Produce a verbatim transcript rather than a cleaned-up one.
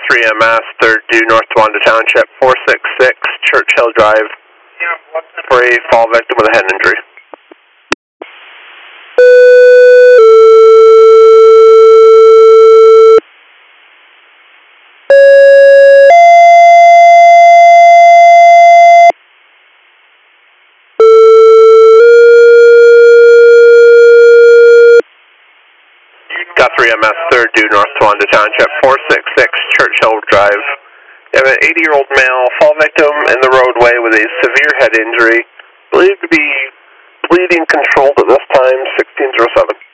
three M S, third due North Towanda Township, four six six Churchill Drive, for a fall victim with a head injury. Got three M S, third due North Towanda Township, four six six Churchill Drive. You have an eighty-year-old male fall victim in the roadway with a severe head injury, believed to be bleeding controlled at this time, sixteen oh seven.